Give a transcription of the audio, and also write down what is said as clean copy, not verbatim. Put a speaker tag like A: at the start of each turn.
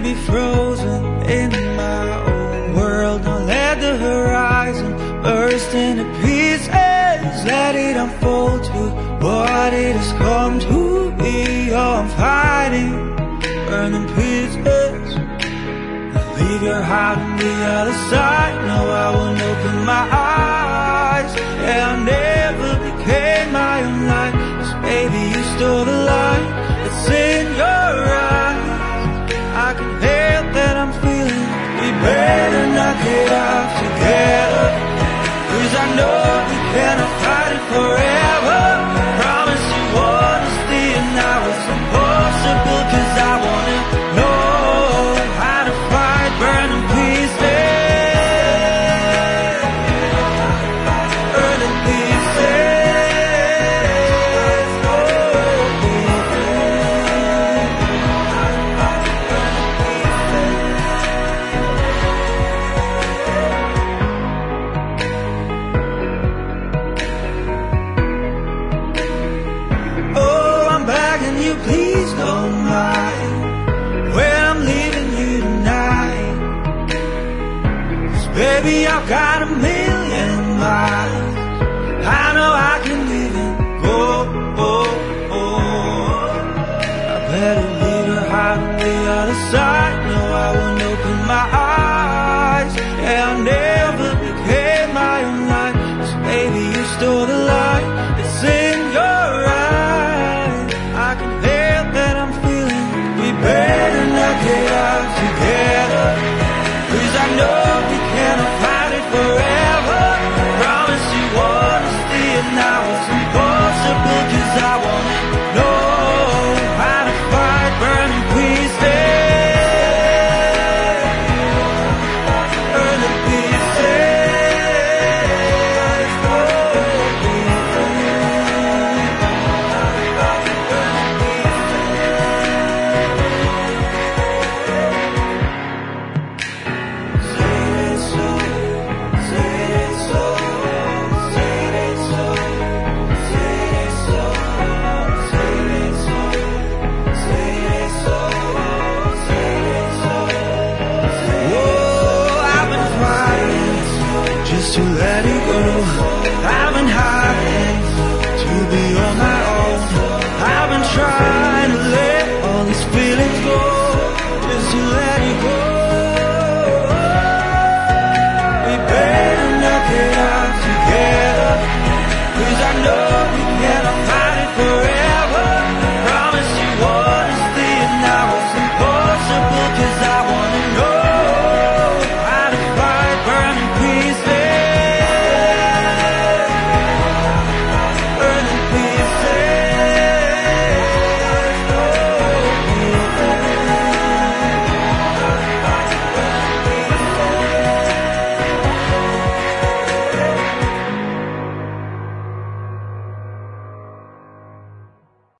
A: be frozen in my own world. Don't let the horizon burst into pieces. Let it unfold to what it has come to be. Oh, I'm fighting, burning pieces. Leave your heart on the other side. No, I won't open my eyes. Yeah, I never became my own light. 'Cause baby, you stole the light that's in your eyes. I can help that I'm feeling. We better knock it off together, 'cause I know we cannot fight it forever. Promise you honesty and now it's impossible, 'cause I wanna know how to fight burning pieces. Burning pieces. Please don't mind when I'm leaving you tonight. 'Cause baby, I've got a million